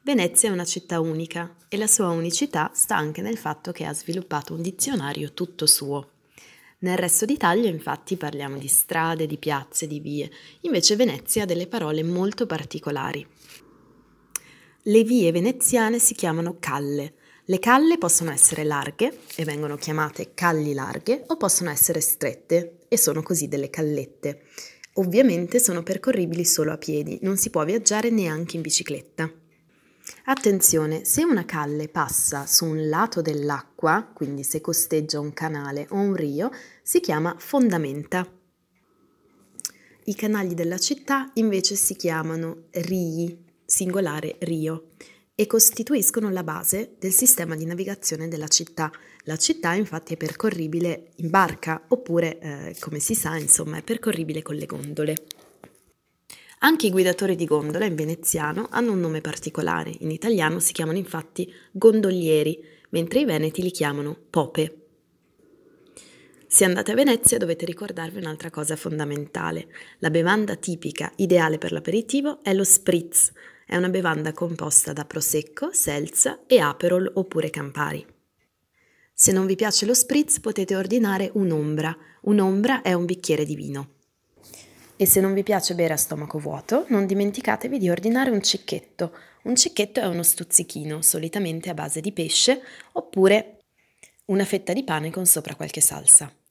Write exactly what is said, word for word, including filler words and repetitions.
Venezia è una città unica e la sua unicità sta anche nel fatto che ha sviluppato un dizionario tutto suo. Nel resto d'Italia, infatti, parliamo di strade, di piazze, di vie, invece Venezia ha delle parole molto particolari. Le vie veneziane si chiamano calle. Le calle possono essere larghe e vengono chiamate calli larghe o possono essere strette e sono così delle callette. Ovviamente sono percorribili solo a piedi, non si può viaggiare neanche in bicicletta. Attenzione, se una calle passa su un lato dell'acqua, quindi se costeggia un canale o un rio, si chiama fondamenta. I canali della città invece si chiamano rii, singolare rio, e costituiscono la base del sistema di navigazione della città. La città infatti è percorribile in barca oppure, eh, come si sa, insomma, è percorribile con le gondole. Anche i guidatori di gondola in veneziano hanno un nome particolare, in italiano si chiamano infatti gondolieri, mentre i veneti li chiamano pope. Se andate a Venezia dovete ricordarvi un'altra cosa fondamentale. La bevanda tipica ideale per l'aperitivo è lo spritz. È una bevanda composta da prosecco, seltz e aperol oppure campari. Se non vi piace lo spritz potete ordinare un'ombra. Un'ombra è un bicchiere di vino. E se non vi piace bere a stomaco vuoto, non dimenticatevi di ordinare un cicchetto. Un cicchetto è uno stuzzichino, solitamente a base di pesce, oppure una fetta di pane con sopra qualche salsa.